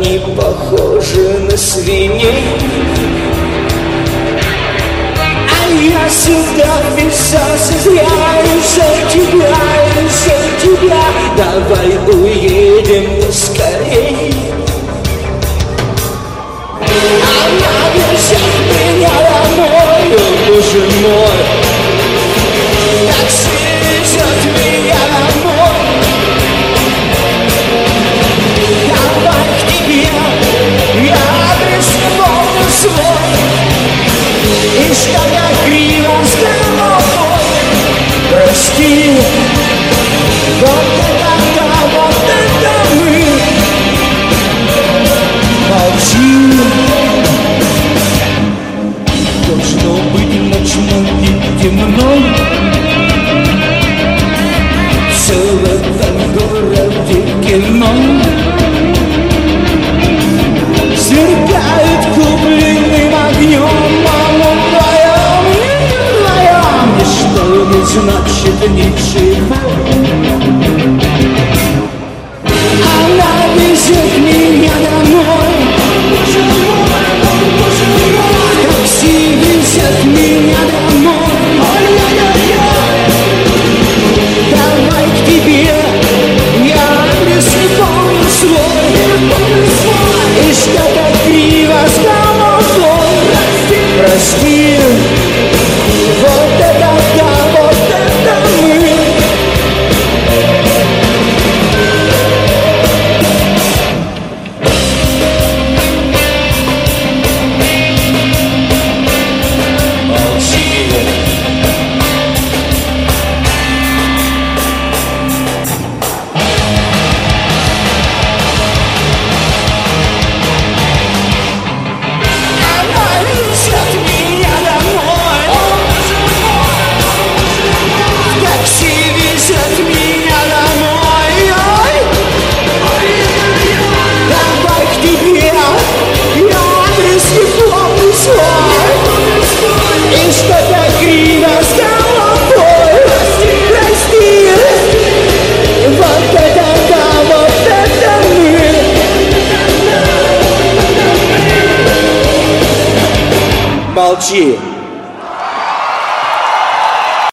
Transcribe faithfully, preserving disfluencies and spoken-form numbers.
они похожи на свиней. А я сюда вписался зря из-за тебя, из-за тебя. Давай уедем поскорей. Она везет меня домой, о боже мой. Такси везет меня домой. Давай к тебе, я адрес не помню свой. И что я криво с головой. Прости, вот это да, вот это мы. Молчи. Должно быть ночью и темно. Все в этом городе кино. Сверкает купленным огнем, а мы вдвоем, вдвоем. Ничто не значит ничего. Она везет меня домой. Такси везет меня домой. Давай к тебе, я адрес не помню свой. И что-то криво с головой. Прости, вот это да, вот это мы. Молчи.